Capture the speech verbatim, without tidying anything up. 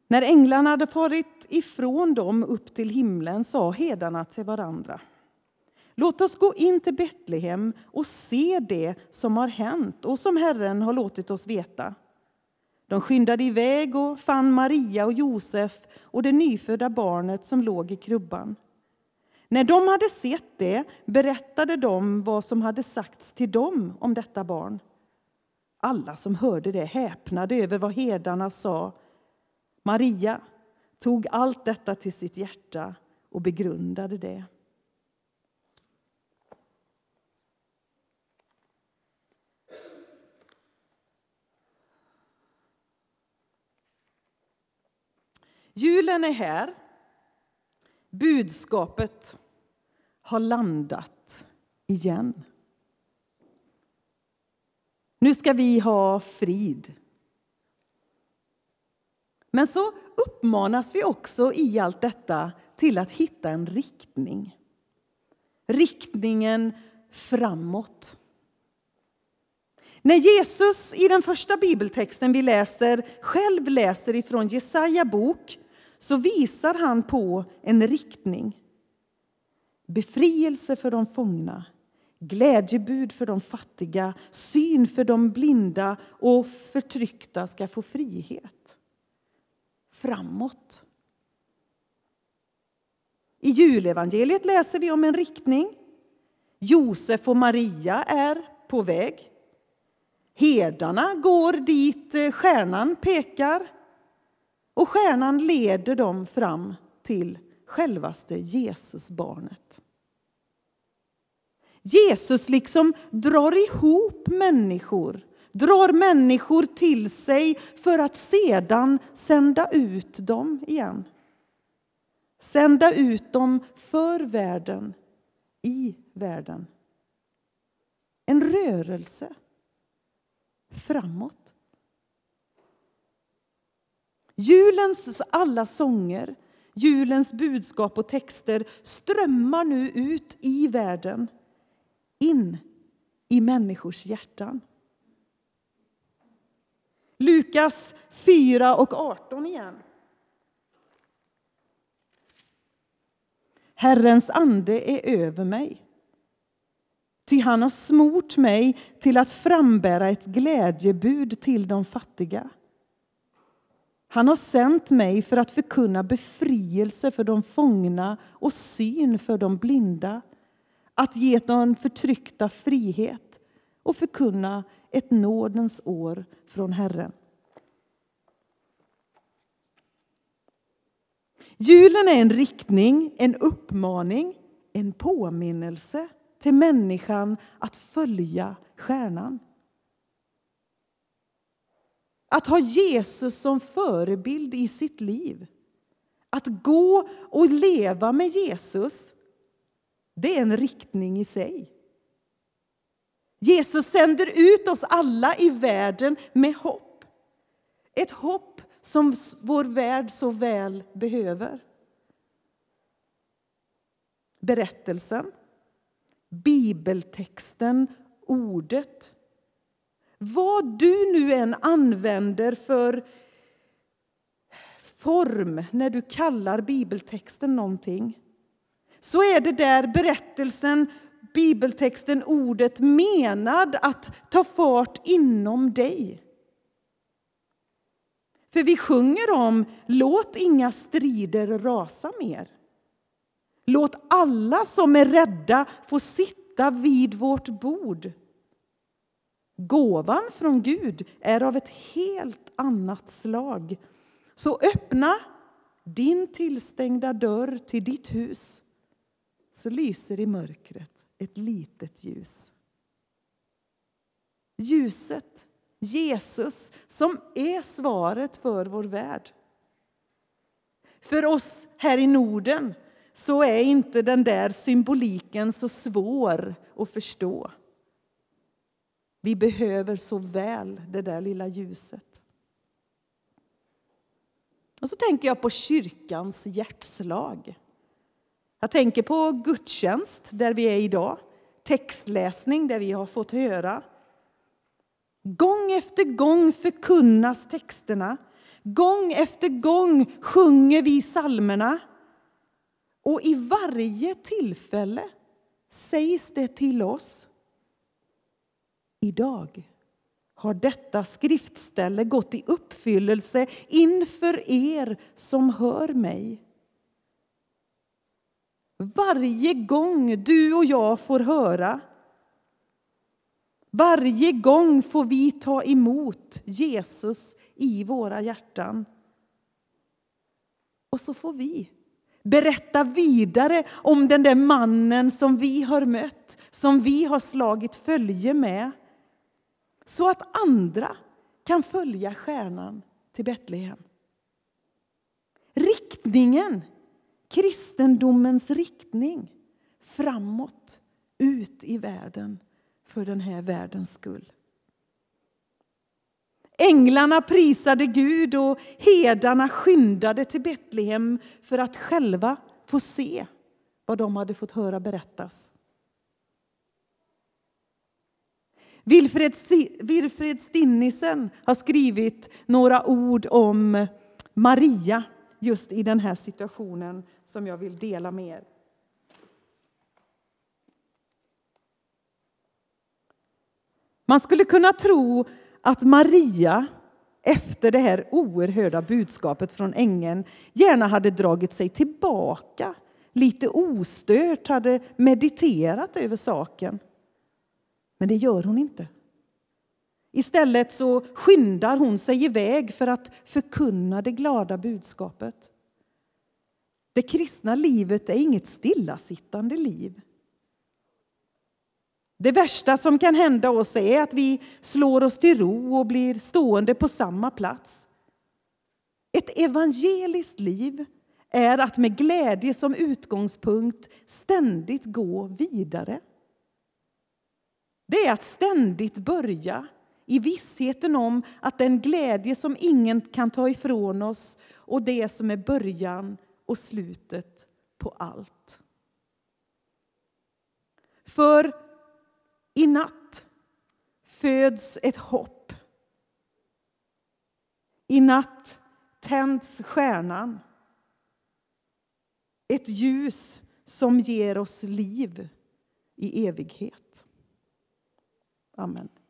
När änglarna hade farit ifrån dem upp till himlen sa herdarna till varandra: låt oss gå in till Betlehem och se det som har hänt och som Herren har låtit oss veta. De skyndade iväg och fann Maria och Josef och det nyfödda barnet som låg i krubban. När de hade sett det berättade de vad som hade sagts till dem om detta barn. Alla som hörde det häpnade över vad herdarna sa. Maria tog allt detta till sitt hjärta och begrundade det. Julen är här. Budskapet har landat igen. Nu ska vi ha frid. Men så uppmanas vi också i allt detta till att hitta en riktning. Riktningen framåt. När Jesus i den första bibeltexten vi läser själv läser ifrån Jesaja bok, så visar han på en riktning. Befrielse för de fångna, glädjebud för de fattiga, syn för de blinda och förtryckta ska få frihet. Framåt. I julevangeliet läser vi om en riktning. Josef och Maria är på väg. Herdarna går dit stjärnan pekar. Och stjärnan leder dem fram till självaste Jesusbarnet. Jesus liksom drar ihop människor, drar människor till sig för att sedan sända ut dem igen. Sända ut dem för världen, i världen. En rörelse framåt. Julens alla sånger, julens budskap och texter strömmar nu ut i världen, in i människors hjärtan. Lukas fyra och arton igen. Herrens ande är över mig. Ty han har smort mig till att frambära ett glädjebud till de fattiga. Han har sänt mig för att förkunna befrielse för de fångna och syn för de blinda. Att ge de förtryckta frihet och förkunna ett nådens år från Herren. Julen är en riktning, en uppmaning, en påminnelse till människan att följa stjärnan. Att ha Jesus som förebild i sitt liv. Att gå och leva med Jesus, det är en riktning i sig. Jesus sänder ut oss alla i världen med hopp. Ett hopp som vår värld så väl behöver. Berättelsen, bibeltexten, ordet. Vad du nu än använder för form när du kallar bibeltexten någonting, så är det där berättelsen, bibeltexten, ordet menad att ta fart inom dig. För vi sjunger om: låt inga strider rasa mer. Låt alla som är rädda få sitta vid vårt bord. Gåvan från Gud är av ett helt annat slag. Så öppna din tillstängda dörr till ditt hus, så lyser i mörkret ett litet ljus. Ljuset, Jesus, som är svaret för vår värld. För oss här i Norden så är inte den där symboliken så svår att förstå. Vi behöver så väl det där lilla ljuset. Och så tänker jag på kyrkans hjärtslag. Jag tänker på gudstjänst där vi är idag. Textläsning där vi har fått höra. Gång efter gång förkunnas texterna. Gång efter gång sjunger vi psalmerna. Och i varje tillfälle sägs det till oss: idag har detta skriftställe gått i uppfyllelse inför er som hör mig. Varje gång du och jag får höra, varje gång får vi ta emot Jesus i våra hjärtan. Och så får vi berätta vidare om den där mannen som vi har mött, som vi har slagit följe med. Så att andra kan följa stjärnan till Betlehem. Riktningen, kristendomens riktning framåt, ut i världen för den här världens skull. Änglarna prisade Gud och herdarna skyndade till Betlehem för att själva få se vad de hade fått höra berättas. Wilfred, Wilfred Stinnisen har skrivit några ord om Maria just i den här situationen som jag vill dela med er. Man skulle kunna tro att Maria efter det här oerhörda budskapet från ängeln gärna hade dragit sig tillbaka, lite ostört hade mediterat över saken. Men det gör hon inte. Istället så skyndar hon sig iväg för att förkunna det glada budskapet. Det kristna livet är inget stillasittande liv. Det värsta som kan hända oss är att vi slår oss till ro och blir stående på samma plats. Ett evangeliskt liv är att med glädje som utgångspunkt ständigt gå vidare. Det är att ständigt börja i vissheten om att den glädje som ingen kan ta ifrån oss och det som är början och slutet på allt. För i natt föds ett hopp. I natt tänds stjärnan. Ett ljus som ger oss liv i evighet. Amen.